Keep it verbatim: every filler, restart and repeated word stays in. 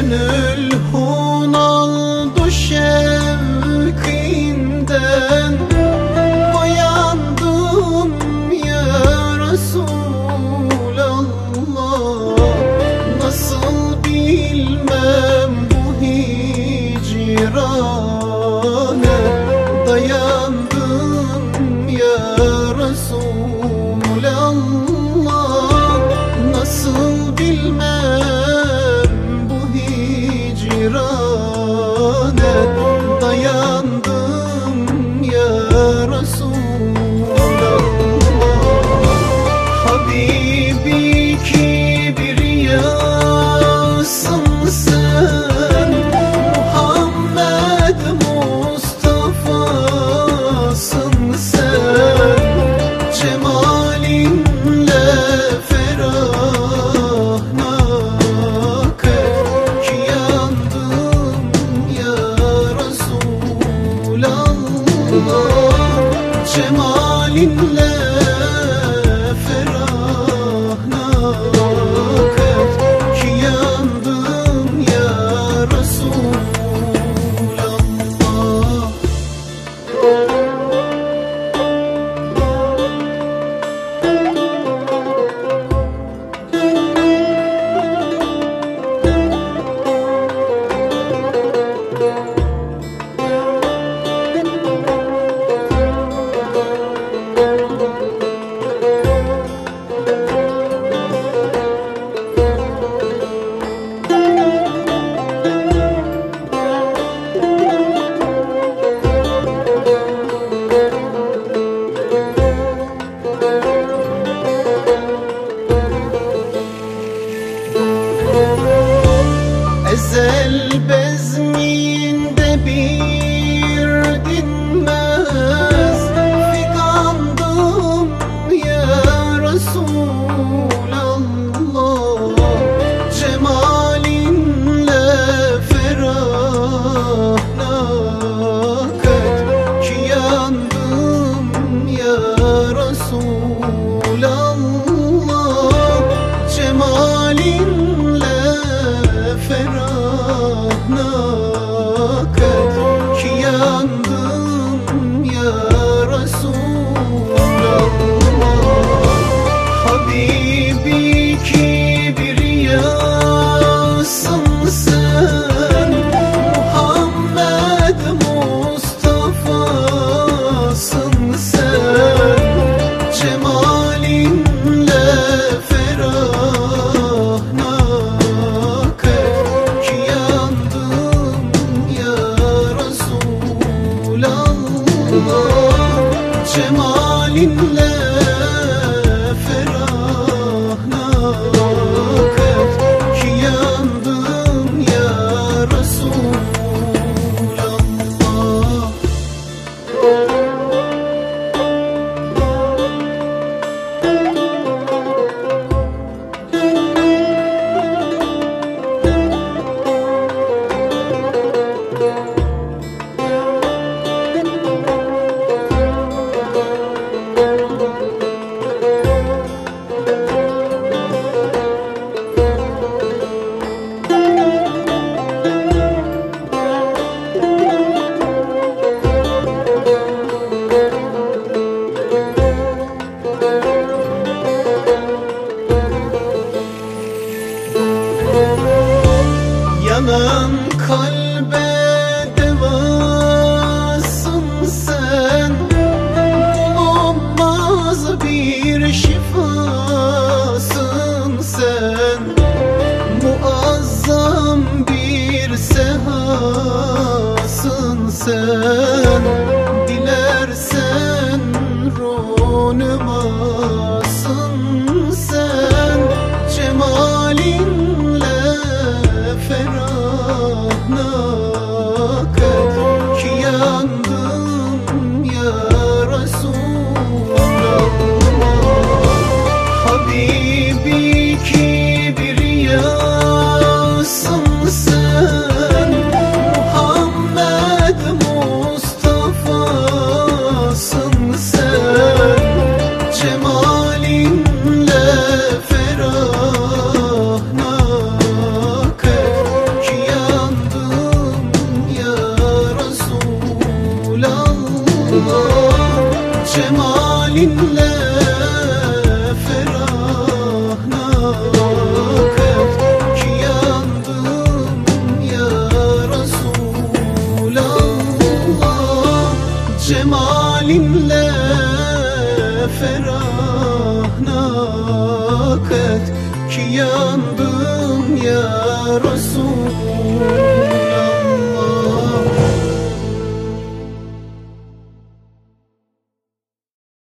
Gönül hunaldu şevkinden, boyandım ya Resulallah. Nasıl bilmem bu hicrane, dayandım ya Resulallah. Nasıl bilmem bu hicrane, dayandım ya Resulallah. Habibi kibriyasın sen, Muhammed Mustafa'sın sen. Cemalinle ferahnak et ki yandım ya Resulallah. Cemalinle ferahnak et ki yandım ya Resulallah. Ezel bezminde bir dinmez figandım ya Resulallah. Cemalinle ferahnak et ki yandım ya Resulallah. Cemalinle ferahnak et ki yandım ya Resulallah. Habibi kibriyasın sen, Muhammed Mustafa'sın sen. Cemalinle ferahnak et ki yandım ya Resulallah. Cemalinle ferahnak et ki yandım ya Resulallah. Yanan kalbe devasın sen, bulunmaz bir şifasın sen. Muazzam bir sehasın sen, dilersen runumasın sen. Cemalinle ferahnak et ki yandım ya Resulallah. Habibi kibriyasın sen, Muhammed Mustafa Cemalinle ferahnak et ki yandım ya Resulallah.